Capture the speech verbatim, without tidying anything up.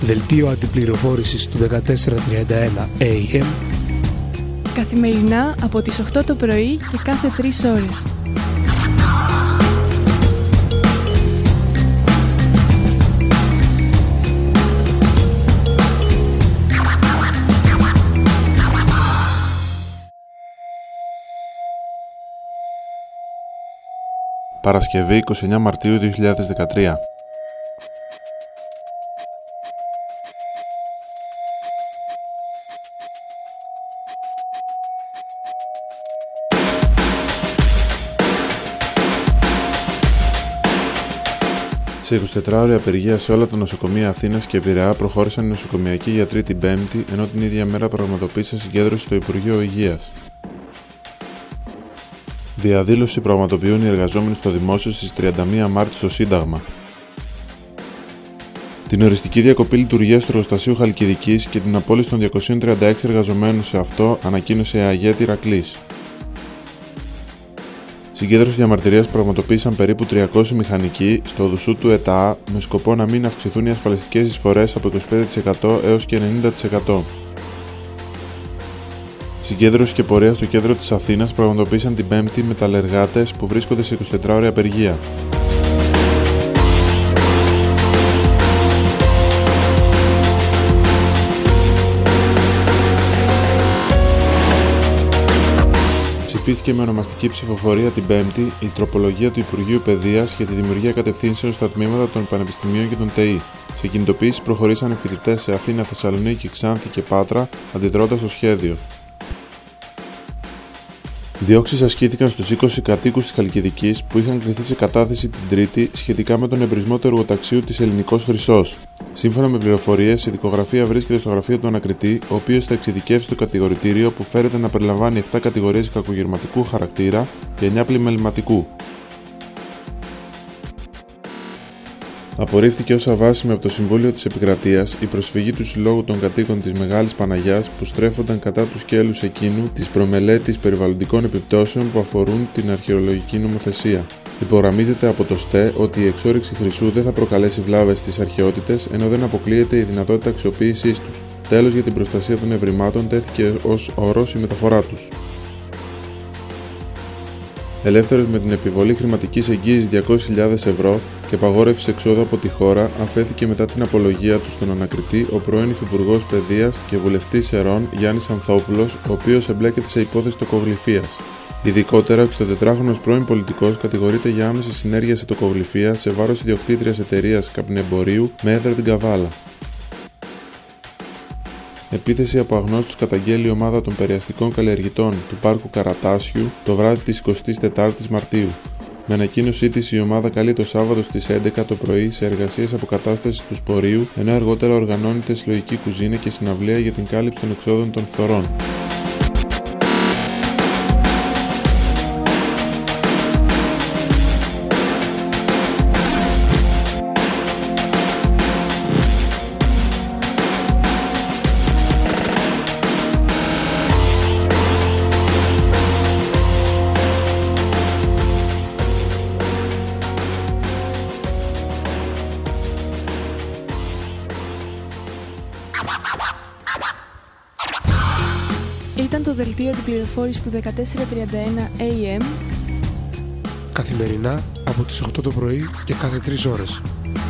Δελτίο αντιπληροφόρησης του δεκατέσσερα τριάντα ένα έι εμ. Καθημερινά από τις οκτώ το πρωί και κάθε τρεις ώρες. Παρασκευή είκοσι εννέα Μαρτίου δύο χιλιάδες δεκατρία. Σε εικοσιτετράωρη απεργία σε όλα τα νοσοκομεία Αθήνας και Πειραιά προχώρησαν οι νοσοκομιακοί γιατροί την Πέμπτη, ενώ την ίδια μέρα πραγματοποίησαν συγκέντρωση στο Υπουργείο Υγείας. Διαδήλωση πραγματοποιούν οι εργαζόμενοι στο δημόσιο στις τριάντα μία Μάρτη στο Σύνταγμα. Την οριστική διακοπή λειτουργίας του εργοστασίου Χαλκιδικής και την απόλυση των διακοσίων τριάντα έξι εργαζομένων σε αυτό ανακοίνωσε η ΑΓΕΤ Ηρακλής. Συγκέντρωση διαμαρτυρίας πραγματοποίησαν περίπου τριακόσιοι μηχανικοί στο Δουσού του ΕΤΑΑ με σκοπό να μην αυξηθούν οι ασφαλιστικές εισφορές από είκοσι πέντε τοις εκατό έως και ενενήντα τοις εκατό. Συγκέντρωση και πορεία στο κέντρο της Αθήνας πραγματοποίησαν την Πέμπτη μεταλλεργάτες που βρίσκονται σε εικοσιτετράωρη απεργία. Ψηφίστηκε με ονομαστική ψηφοφορία την Πέμπτη η τροπολογία του Υπουργείου Παιδείας για τη δημιουργία κατευθύνσεων στα τμήματα των Πανεπιστημίων και των ΤΕΙ. Σε κινητοποιήσεις προχωρήσαν οι φοιτητές σε Αθήνα, Θεσσαλονίκη, Ξάνθη και Πάτρα, αντιδρώντας το σχέδιο. Διώξεις ασκήθηκαν στους είκοσι κατοίκους της Χαλκιδικής που είχαν κληθεί σε κατάθεση την Τρίτη σχετικά με τον εμπρισμό του εργοταξίου της Ελληνικός Χρυσός. Σύμφωνα με πληροφορίες, η δικογραφία βρίσκεται στο γραφείο του ανακριτή, ο οποίος θα εξειδικεύσει το κατηγορητήριο που φέρεται να περιλαμβάνει επτά κατηγορίες κακογερματικού χαρακτήρα και εννιά πλημεληματικού. Απορρίφθηκε ως αβάσιμη από το Συμβούλιο της Επικρατείας η προσφυγή του Συλλόγου των Κατοίκων της Μεγάλης Παναγιάς που στρέφονταν κατά του σκέλους εκείνου της προμελέτης περιβαλλοντικών επιπτώσεων που αφορούν την αρχαιολογική νομοθεσία. Υπογραμμίζεται από το ΣΤΕ ότι η εξόρυξη χρυσού δεν θα προκαλέσει βλάβες στις αρχαιότητες, ενώ δεν αποκλείεται η δυνατότητα αξιοποίησής τους. Τέλος, για την προστασία των ευρημάτων τέθηκε ως όρος η μεταφορά τους. Ελεύθερος με την επιβολή χρηματικής εγγύησης διακόσιες χιλιάδες ευρώ και απαγόρευση εξόδου από τη χώρα, αφέθηκε μετά την απολογία του στον ανακριτή ο πρώην Υφυπουργός Παιδείας και βουλευτής Ερών Γιάννης Ανθόπουλος, ο οποίος εμπλέκεται σε υπόθεση τοκογλυφείας. Ειδικότερα, ο εξηκοντετράχρονος πρώην πολιτικός κατηγορείται για άμεση συνέργεια σε τοκογλυφεία σε βάρος ιδιοκτήτριας εταιρείας καπνεμπορίου με έδρα την Καβάλα. Επίθεση από αγνώστους καταγγέλει η ομάδα των περιαστικών καλλιεργητών του πάρκου Καρατάσιου το βράδυ της εικοστής τετάρτης Μαρτίου. Με ανακοίνωσή της, η ομάδα καλεί το Σάββατο στις έντεκα το πρωί σε εργασίες αποκατάστασης του σπορείου, ενώ αργότερα οργανώνεται συλλογική κουζίνα και συναυλία για την κάλυψη των εξόδων των φθορών. Ήταν το δελτίο αντιπληροφόρησης του δεκατέσσερα τριάντα ένα έι εμ. Καθημερινά από τις οκτώ το πρωί και κάθε τρεις ώρες.